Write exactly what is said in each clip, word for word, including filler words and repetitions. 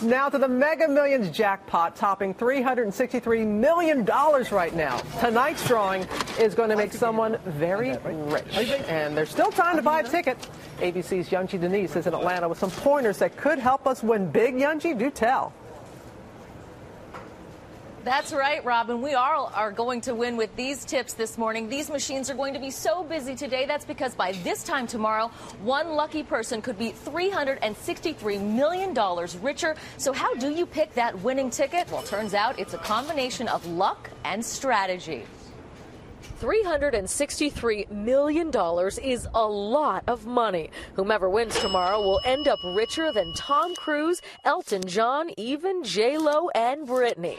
Now to the Mega Millions jackpot, topping three hundred sixty-three million dollars right now. Tonight's drawing is going to make someone very rich. And there's still time to buy a ticket. A B C's Yunji Denise is in Atlanta with some pointers that could help us win big. Yunji, do tell. That's right, Robin. We all are going to win with these tips this morning. These machines are going to be so busy today. That's because by this time tomorrow, one lucky person could be three hundred sixty-three million dollars richer. So how do you pick that winning ticket? Well, turns out it's a combination of luck and strategy. three hundred sixty-three million dollars is a lot of money. Whomever wins tomorrow will end up richer than Tom Cruise, Elton John, even J Lo and Britney.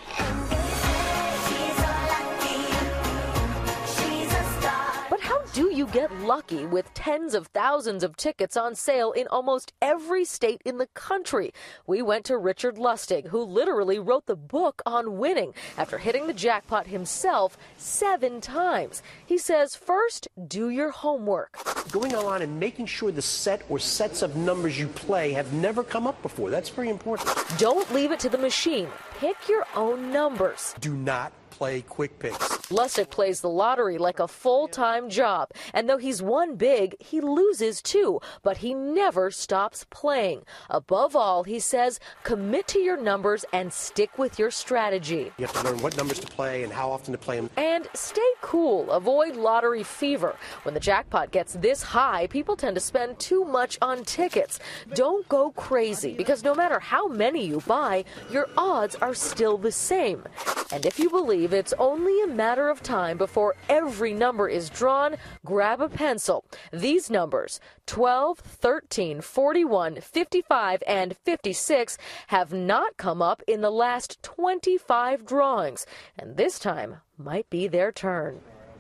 But how do you get lucky with tens of thousands of tickets on sale in almost every state in the country? We went to Richard Lustig, who literally wrote the book on winning after hitting the jackpot himself seven times. He says, first, do your homework. Going online and making sure the set or sets of numbers you play have never come up before. That's very important. Don't leave it to the machine. Pick your own numbers. Do not play quick picks. Lustig plays the lottery like a full-time job, and though he's won big, he loses too, but he never stops playing. Above all, he says, commit to your numbers and stick with your strategy. You have to learn what numbers to play and how often to play them. And stay cool. Avoid lottery fever. When the jackpot gets this high, people tend to spend too much on tickets. Don't go crazy, because no matter how many you buy, your odds are still the same. And if you believe it's only a matter of time before every number is drawn, grab a pencil. These numbers, twelve, thirteen, forty-one, fifty-five, and fifty-six, have not come up in the last twenty-five drawings, and this time might be their turn.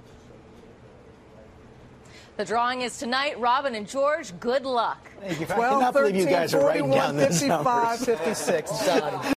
The drawing is tonight. Robin and George, good luck. Thank you. I cannot believe you guys are writing down this fifty-five, fifty-six, done.